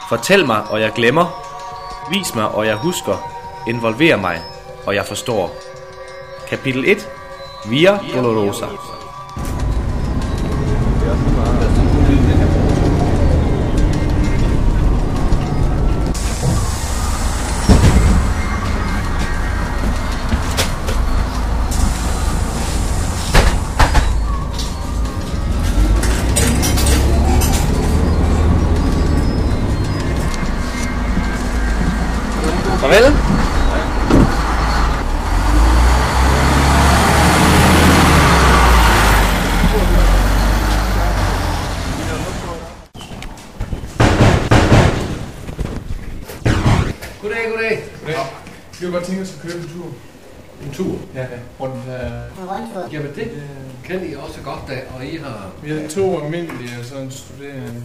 Fortæl mig, og jeg glemmer. Vis mig, og jeg husker. Involver mig, og jeg forstår. Kapitel 1. Via Dolorosa. Farvel. Goddag. Vi kunne godt tænke os at køre en tur. En tur? Ja, rundt. Jamen det kan I også godt da, og I har... Vi har 2 almindelige og så en studerende.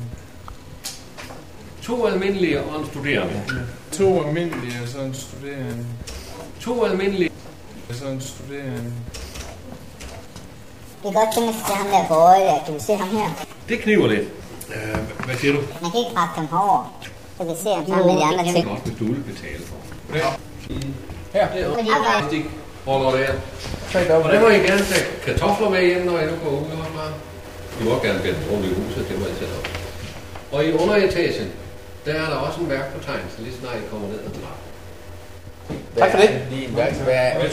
2 almindelige og en studerende. Ja. 2 almindelige og så en studerende. 2 almindelige og så en studerende. Det kan godt tænke sig til ham der på øjet. Kan vi se ham her? Det kniver lidt. Hvad siger du? Man kan ikke række dem herover. Så vi ser ham sammen med de andre ting. Det er godt, hvis du vil betale for. Ja. Her. Det er også de holder der. Og det må I gerne tage kartofler med hjem, når I nu går ud. I må gerne bære rundt i huset, det må I selv op. Og i underetagen, der er der også en værkbetegnelse, lige snart I kommer ned ad trappen. Tak for det. Lige en værkbetegnelse.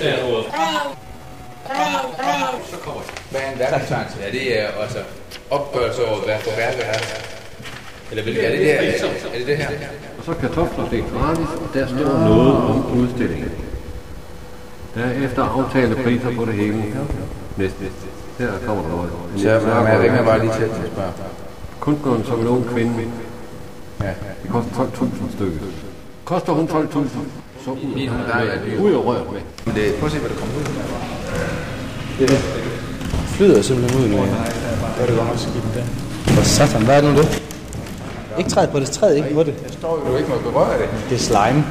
Så kommer I. Hvad er en værkbetegnelse? Ja, det er altså opgørelse over værket her. Eller hvilket er det der? Er det det her? Og så kartofler, det er gratis, og der står noget om udstillingen. Der er efter aftale priser på det hele. Næste. Her kommer der noget. Så jeg ringer bare lige til at spørge. Kunstneren som en ung kvinde. Ja. Det koster 12.000 stykker. Koster hun 12.000, så ud og rørt med. Prøv at se, hvad der kommer ud. Det flyder simpelthen ud nu. Der er det godt nok skidt der. For satan, hvad er det nu det? Ikke træd på det, træd ikke på det. Der står jo, du ikke må berøre det. Det er slime.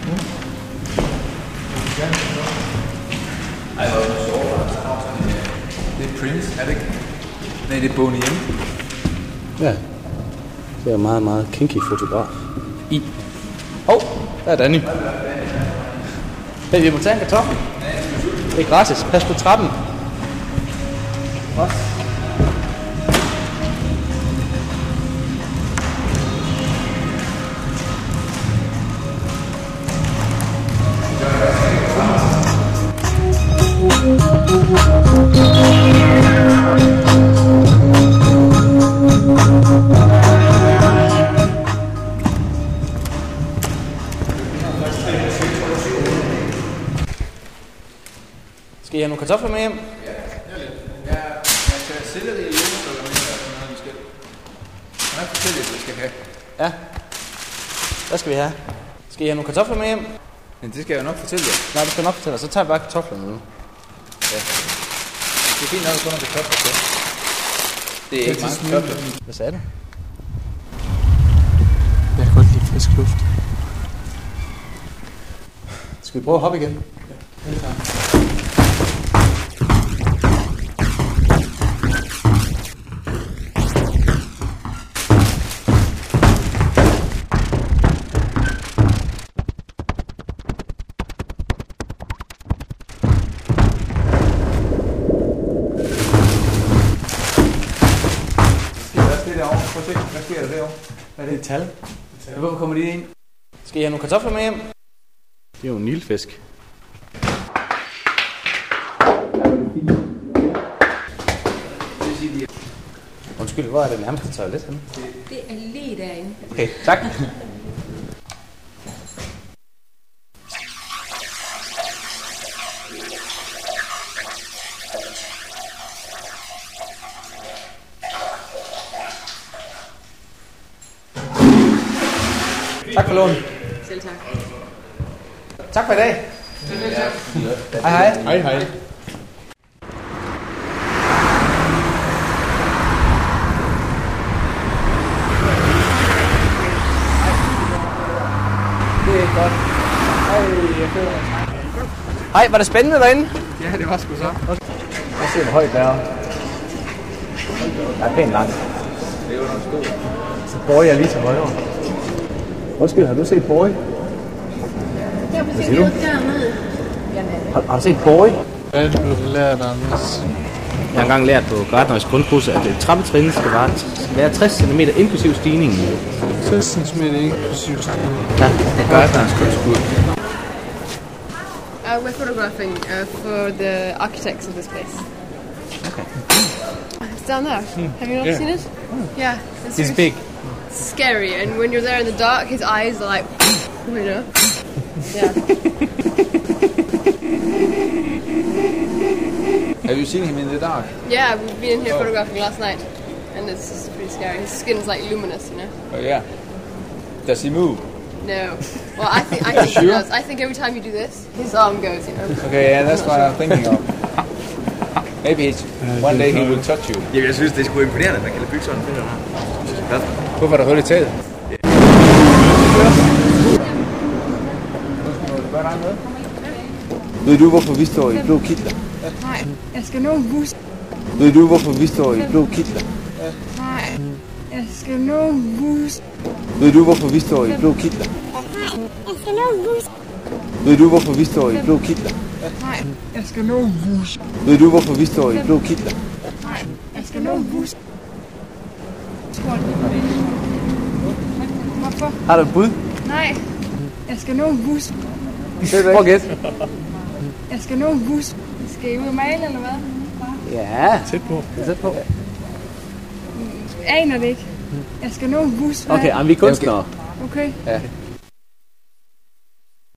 Det er Prince, er det ikke? Nej, det er Boney M. Ja. Det er meget, meget kinky fotograf. Der er Danny. Hey, vi må tage en kartoffel. Det er gratis. Pas på trappen. Også. Skal I have nogle kartofler med hjem? Ja, jeg skal sælge det i hjemmestykker med, sådan noget, vi skal. Kan jeg fortælle, hvad vi skal have? Ja. Hvad skal vi have? Skal I have nogle kartofler med hjem? Men det skal jeg jo nok fortælle jer. Nej, du skal nok fortælle. Så tager vi bare kartoflerne nu. Ja. Det er fint nok at få nogle kartofler til. Det er ikke mange kartofler. Hvad sagde du? Jeg kan godt lide frisk luft. Skal vi prøve at hoppe igen? Ja. Hvad sker der derovre? Hvad er det? Et tal? Hvorfor kommer de ind? Skal I have nogle kartofler med hjem? Det er jo en nilfisk. Undskyld, hvor er det nærmeste toilet henne? Det er lige derinde. Okay, tak. Tak for lån. Selv tak. Tak for i dag. Hej hej. Hej, hej. Det er godt. Hej, var det spændende derinde? Ja, det var sgu så. Jeg ser, hvor højt det er. Der er pænt langt. Det er jo nogle sko. Så bor jeg lige til højre. Undskyld, har du set Boy? Hvad siger du? Har du set Boy? Hvad har du lært, Anders? Jeg har engang lært på Gartners grundkurs, at et trappetrin skal være 60 cm inklusiv stigningen. 60 cm inklusiv stigning. Ja, det er Gartners grundkurs. We're photographing for the architects of this place. Okay. It's down there. Have you not seen it? Yeah. It's big. Scary, and when you're there in the dark, his eyes are like, you know. Yeah. Have you seen him in the dark? Yeah, we've been in here photographing last night, and it's just pretty scary. His skin's like luminous, you know. Oh yeah. Does he move? No. Well, I think he does. I think every time you do this, his arm goes, you know. Okay, yeah, that's what I'm thinking of. Maybe one day he will touch you. Jamen, jeg synes, det er sgu imponerende, at man kan lade bygge sådan en film her. Hvorfor er der hul i taget? Ved du, hvorfor vi står i blå kitler? Nej, jeg skal nå en bus. Ved du, hvorfor vi står i blå kitler? Nej, jeg skal nå en bus. Ved du, hvorfor vi står i blå kitler? Jeg skal nå en bus. Ved du, hvorfor vi står i blå kitler? Nej, jeg skal nå en bus. Ved du, hvorfor vi står i blå kitler? Nej, jeg skal nå en bus. Hvorfor? Har du et bud? Nej, jeg skal nå en bus. Prøv at gætte. Jeg skal nå en bus. Skal I ud og male, eller hvad? Ja, tæt på. Tæt på. Aner det ikke. Jeg skal nå en bus. Okay, vi er kunstnere. Okay. Ja.